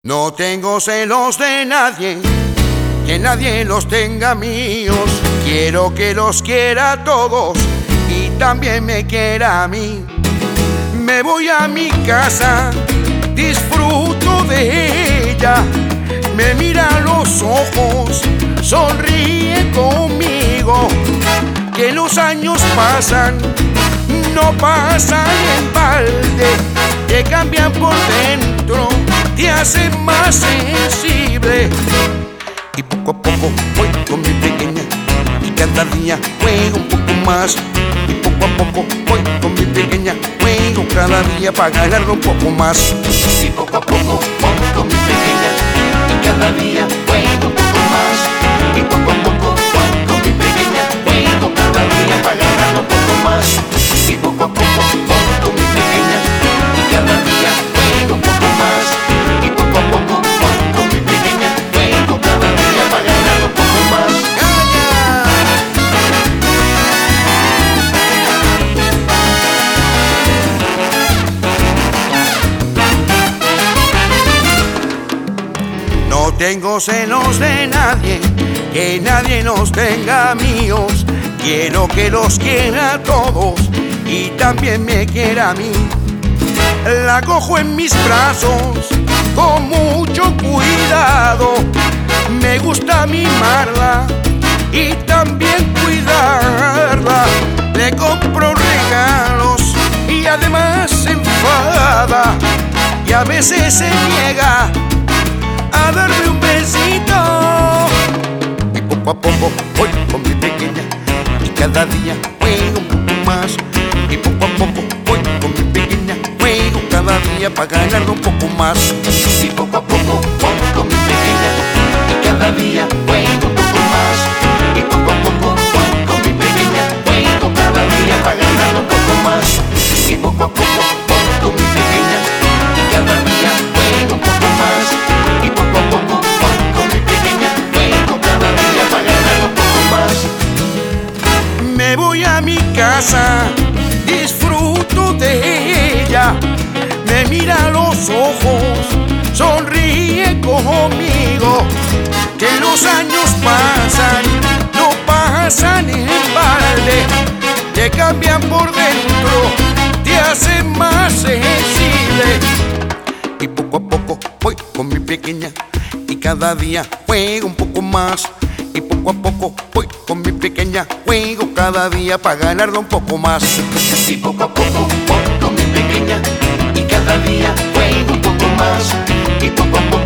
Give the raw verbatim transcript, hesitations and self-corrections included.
No tengo celos de nadie, que nadie los tenga míos. Quiero que los quiera a todos y también me quiera a mí. Me voy a mi casa, disfruto de ella. Me mira a los ojos, sonríe conmigo. Que los años pasan, no pasan en balde. Te cambian por dentro, te hacen más sensible. Y poco a poco voy con mi pequeña, y cada día juego un poco más. Y poco a poco voy con mi pequeña, juego cada día para ganarlo un poco más. Y poco a poco voy con mi pequeña, y cada día juego un poco más. Y poco a poco voy con mi pequeña, juego cada día para ganarlo un poco más. Y poco a poco voy con mi pequeña, y cada día juego un poco más. Y poco a poco voy con mi pequeña, juego cada día para ganarlo un poco más. No tengo celos de nadie, que nadie los tenga míos. Quiero que los quiera a todos y también me quiera a mí. La cojo en mis brazos con mucho cuidado. Me gusta mimarla y también cuidarla. Le compro regalos y además se enfada, y a veces se niega a darme un besito. Y poco a poco voy con mi pequeña, y cada día juego un poco más. Y poco a poco voy con mi pequeña, juego cada día para ganarlo un poco más. Y poco a poco voy con mi pequeña, y cada día juego un poco más. Y poco a poco voy con mi pequeña, juego cada día para ganarlo un poco más. Y poco a poco voy con mi pequeña, y cada día juego un poco más. Y poco a poco voy con mi pequeña, juego cada día para ganarlo un poco más. Me voy a mi casa, disfruto de ella. Me mira a los ojos, sonríe conmigo. Que los años pasan, no pasan en balde. Te cambian por dentro, te hacen más sensible. Y poco a poco voy con mi pequeña, y cada día juego un poco más. Y poco a poco voy con mi pequeña, juego cada día para ganarlo un poco más. Y poco a poco voy con mi pequeña, y cada día juego un poco más. Y poco a poco